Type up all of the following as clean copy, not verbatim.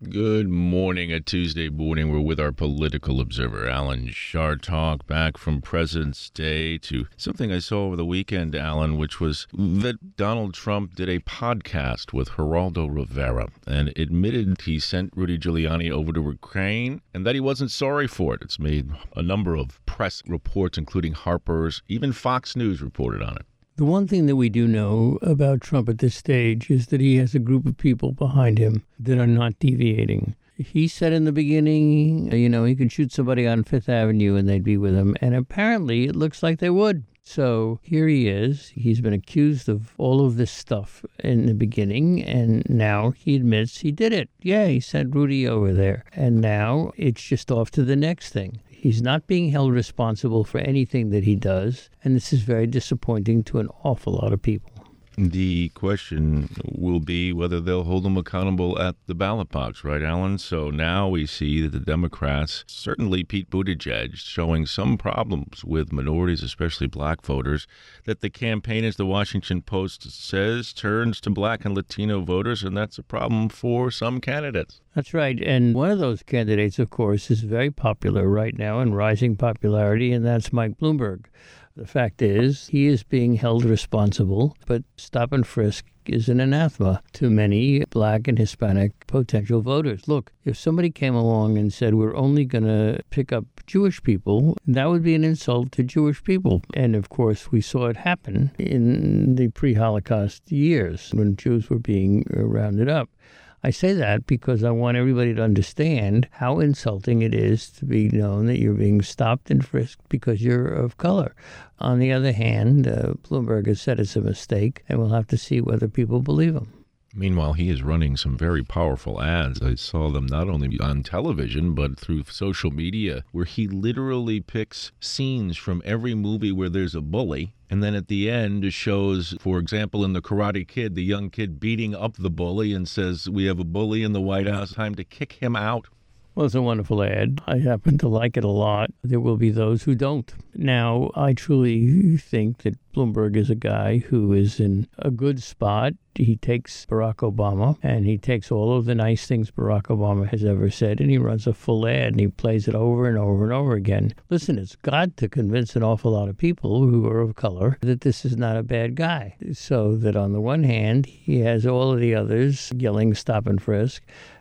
Good morning. A Tuesday morning. We're with our political observer, Alan Chartock, back from President's Day to something I saw over the weekend, Alan, which was that Donald Trump did a podcast with Geraldo Rivera and admitted he sent Rudy Giuliani over to Ukraine and that he wasn't sorry for it. It's made a number of press reports, including Harper's, even Fox News reported on it. The one thing that we do know about Trump at this stage is that he has a group of people behind him that are not deviating. He said in the beginning, he could shoot somebody on Fifth Avenue and they'd be with him. And apparently it looks like they would. So here he is. He's been accused of all of this stuff in the beginning, and now he admits he did it. Yeah, he sent Rudy over there. And now it's just off to the next thing. He's not being held responsible for anything that he does, and this is very disappointing to an awful lot of people. The question will be whether they'll hold him accountable at the ballot box, right, Alan? So now we see that the Democrats, certainly Pete Buttigieg, showing some problems with minorities, especially black voters, that the campaign, as the Washington Post says, turns to black and Latino voters, and that's a problem for some candidates. That's right. And one of those candidates, of course, is very popular right now and rising popularity, and that's Mike Bloomberg. The fact is, he is being held responsible, but stop and frisk is an anathema to many black and Hispanic potential voters. Look, if somebody came along and said, we're only going to pick up Jewish people, that would be an insult to Jewish people. And of course, we saw it happen in the pre-Holocaust years when Jews were being rounded up. I say that because I want everybody to understand how insulting it is to be known that you're being stopped and frisked because you're of color. On the other hand, Bloomberg has said it's a mistake, and we'll have to see whether people believe him. Meanwhile, he is running some very powerful ads. I saw them not only on television, but through social media, where he literally picks scenes from every movie where there's a bully. And then at the end shows, for example, in The Karate Kid, the young kid beating up the bully and says, we have a bully in the White House, time to kick him out. Well, it's a wonderful ad. I happen to like it a lot. There will be those who don't. Now, I truly think that Bloomberg is a guy who is in a good spot. He takes Barack Obama, and he takes all of the nice things Barack Obama has ever said, and he runs a full ad, and he plays it over and over and over again. Listen, it's got to convince an awful lot of people who are of color that this is not a bad guy. So that on the one hand, he has all of the others yelling stop and frisk,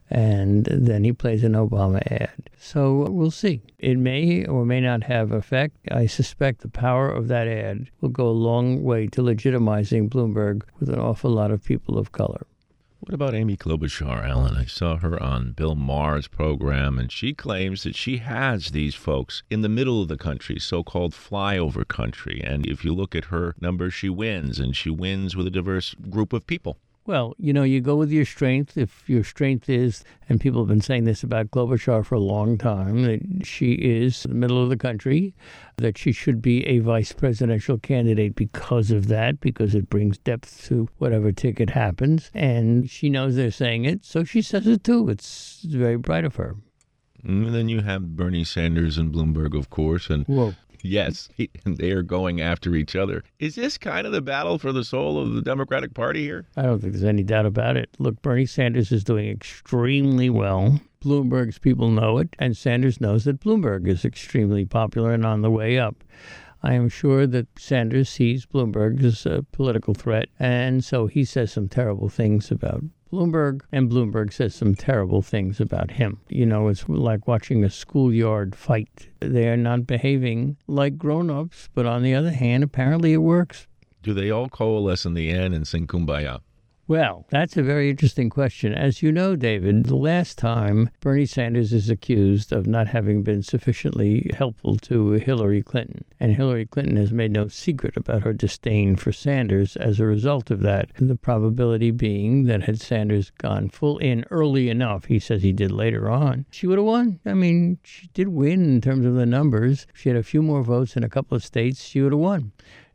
and then he plays an Obama ad. So we'll see. It may or may not have effect. I suspect the power of that ad will go a long way to legitimizing Bloomberg with an awful lot of people of color. What about Amy Klobuchar, Alan? I saw her on Bill Maher's program, and she claims that she has these folks in the middle of the country, so-called flyover country. And if you look at her numbers, she wins, and she wins with a diverse group of people. Well, you go with your strength. If your strength is, and people have been saying this about Klobuchar for a long time, that she is in the middle of the country, that she should be a vice presidential candidate because of that, because it brings depth to whatever ticket happens. And she knows they're saying it, so she says it too. It's very bright of her. And then you have Bernie Sanders and Bloomberg, of course, and whoa. Yes, they are going after each other. Is this kind of the battle for the soul of the Democratic Party here? I don't think there's any doubt about it. Look, Bernie Sanders is doing extremely well. Bloomberg's people know it, and Sanders knows that Bloomberg is extremely popular and on the way up. I am sure that Sanders sees Bloomberg as a political threat, and so he says some terrible things about Bloomberg, and Bloomberg says some terrible things about him. It's like watching a schoolyard fight. They are not behaving like grown-ups, but on the other hand, apparently it works. Do they all coalesce in the end and sing Kumbaya? Well, that's a very interesting question. As you know, David, the last time Bernie Sanders is accused of not having been sufficiently helpful to Hillary Clinton, and Hillary Clinton has made no secret about her disdain for Sanders as a result of that. The probability being that had Sanders gone full in early enough, he says he did later on, she would have won. I mean, she did win in terms of the numbers. If she had a few more votes in a couple of states, she would have won.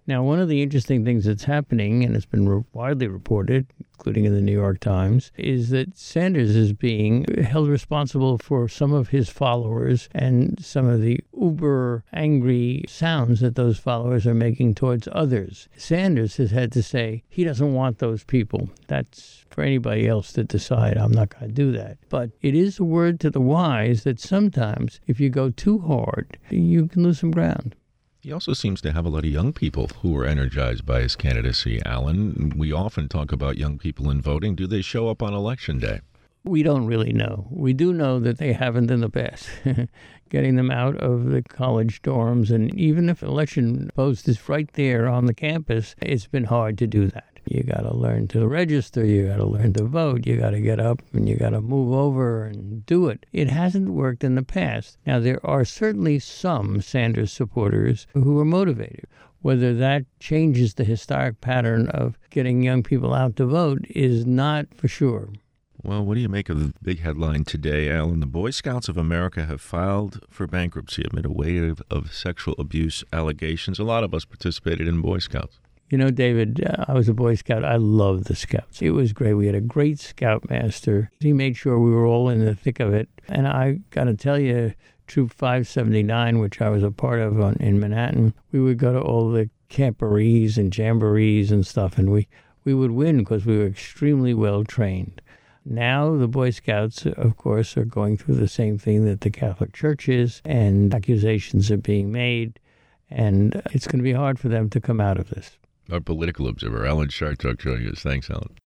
Now, one of the interesting things that's happening, and it's been widely reported, including in the New York Times, is that Sanders is being held responsible for some of his followers and some of the uber angry sounds that those followers are making towards others. Sanders has had to say he doesn't want those people. That's for anybody else to decide. I'm not going to do that. But it is a word to the wise that sometimes if you go too hard, you can lose some ground. He also seems to have a lot of young people who are energized by his candidacy, Alan. We often talk about young people in voting. Do they show up on Election Day? We don't really know. We do know that they haven't in the past. Getting them out of the college dorms, and even if election post is right there on the campus, it's been hard to do that. You got to learn to register, you got to learn to vote, you got to get up and you got to move over and do it. It hasn't worked in the past. Now, there are certainly some Sanders supporters who are motivated. Whether that changes the historic pattern of getting young people out to vote is not for sure. Well, what do you make of the big headline today, Alan? The Boy Scouts of America have filed for bankruptcy amid a wave of sexual abuse allegations. A lot of us participated in Boy Scouts. You know, David, I was a Boy Scout. I loved the Scouts. It was great. We had a great Scoutmaster. He made sure we were all in the thick of it. And I got to tell you, Troop 579, which I was a part of in Manhattan, we would go to all the camporees and jamborees and stuff, and we would win because we were extremely well trained. Now the Boy Scouts, of course, are going through the same thing that the Catholic Church is, and accusations are being made, and it's going to be hard for them to come out of this. Our political observer, Alan Chartock, joining us. Thanks, Alan.